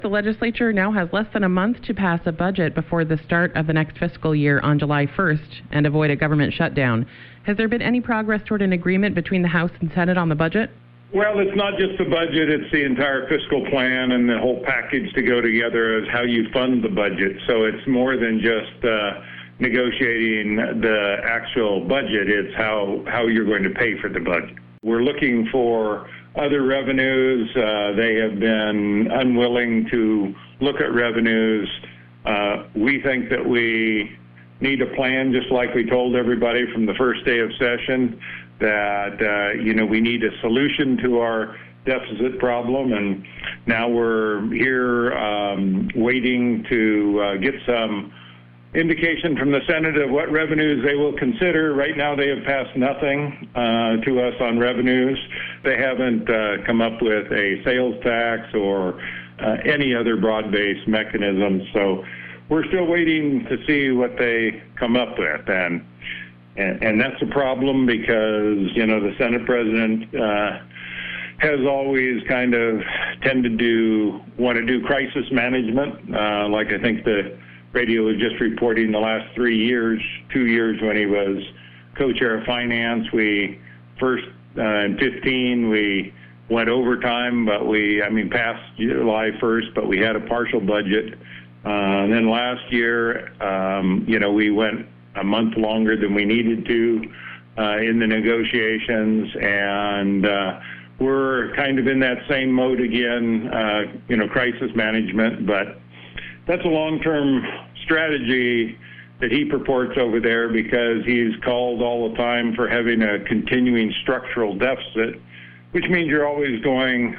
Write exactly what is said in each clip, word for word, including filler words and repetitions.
The legislature now has less than a month to pass a budget before the start of the next fiscal year on July first and avoid a government shutdown. Has there been any progress toward an agreement between the House and Senate on the budget? Well, it's not just the budget, it's the entire fiscal plan and the whole package to go together as how you fund the budget. So it's more than just uh, negotiating the actual budget, it's how, how you're going to pay for the budget. We're looking for other revenues. Uh, they have been unwilling to look at revenues. Uh, we think that we need a plan, just like we told everybody from the first day of session, that uh, you know we need a solution to our deficit problem, and now we're here um, waiting to uh, get some indication from the Senate of what revenues they will consider. Right now they have passed nothing uh, to us on revenues. They haven't uh, come up with a sales tax or uh, any other broad-based mechanism. So we're still waiting to see what they come up with. And and, and that's a problem because, you know, the Senate president uh, has always kind of tended to want to do crisis management, uh, like I think the radio was just reporting the last three years, two years when he was co-chair of finance. We first uh, in fifteen we went overtime, but we I mean passed July first, but we had a partial budget. Uh, and then last year, um, you know, we went a month longer than we needed to uh, in the negotiations, and uh, we're kind of in that same mode again, uh, you know, crisis management, but that's a long-term strategy that he purports over there because he's called all the time for having a continuing structural deficit, which means you're always going,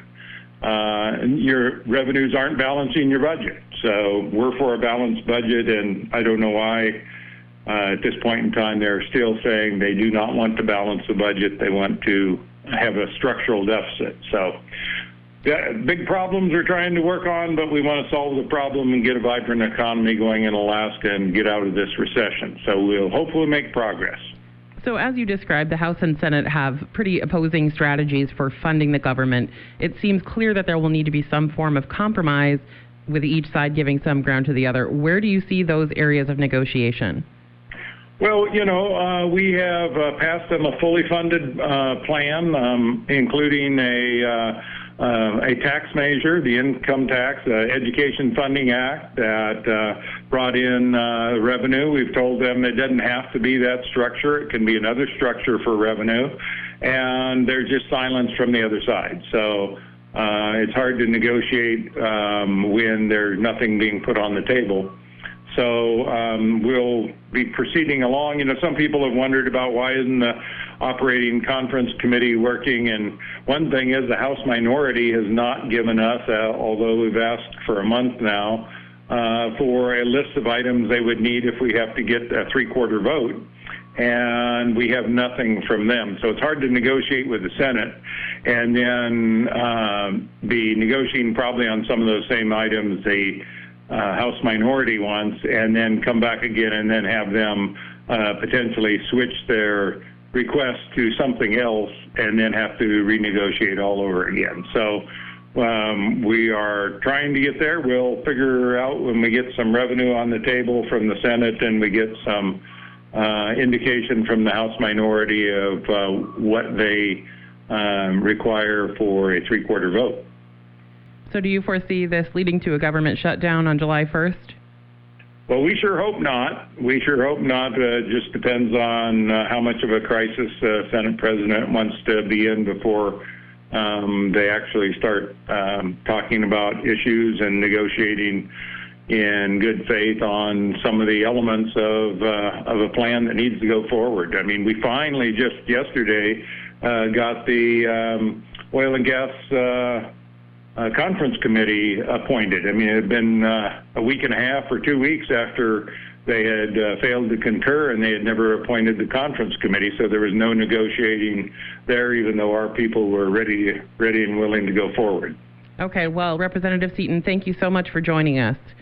uh, your revenues aren't balancing your budget. So we're for a balanced budget, and I don't know why uh, at this point in time they're still saying they do not want to balance the budget. They want to have a structural deficit. So yeah, big problems we're trying to work on, but we want to solve the problem and get a vibrant economy going in Alaska and get out of this recession. So we'll hopefully make progress. So as you described, the House and Senate have pretty opposing strategies for funding the government. It seems clear that there will need to be some form of compromise, with each side giving some ground to the other. Where do you see those areas of negotiation? Well, you know, uh, we have uh, passed them a fully funded uh, plan, um, including a uh, Uh, a tax measure, the Income Tax uh, Education Funding Act that uh, brought in uh, revenue. We've told them it doesn't have to be that structure. It can be another structure for revenue. And there's just silence from the other side. So uh, it's hard to negotiate um, when there's nothing being put on the table. So um, we'll be proceeding along. You know, some people have wondered about why isn't the operating conference committee working, and one thing is the House minority has not given us, uh, although we've asked for a month now, uh, for a list of items they would need if we have to get a three-quarter vote, and we have nothing from them. So it's hard to negotiate with the Senate and then uh, be negotiating probably on some of those same items the uh, House minority wants, and then come back again and then have them uh, potentially switch their request to something else and then have to renegotiate all over again. So um, we are trying to get there. We'll figure out when we get some revenue on the table from the Senate and we get some uh, indication from the House minority of uh, what they um, require for a three-quarter vote. So do you foresee this leading to a government shutdown on July first? Well, we sure hope not. We sure hope not. Uh, it just depends on uh, how much of a crisis uh, Senate President wants to be in before um, they actually start um, talking about issues and negotiating in good faith on some of the elements of uh, of a plan that needs to go forward. I mean, we finally just yesterday uh, got the um, oil and gas uh, Uh, conference committee appointed. I mean, it had been uh, a week and a half or two weeks after they had uh, failed to concur, and they had never appointed the conference committee, so there was no negotiating there, even though our people were ready, ready and willing to go forward. Okay, well, Representative Seaton, thank you so much for joining us.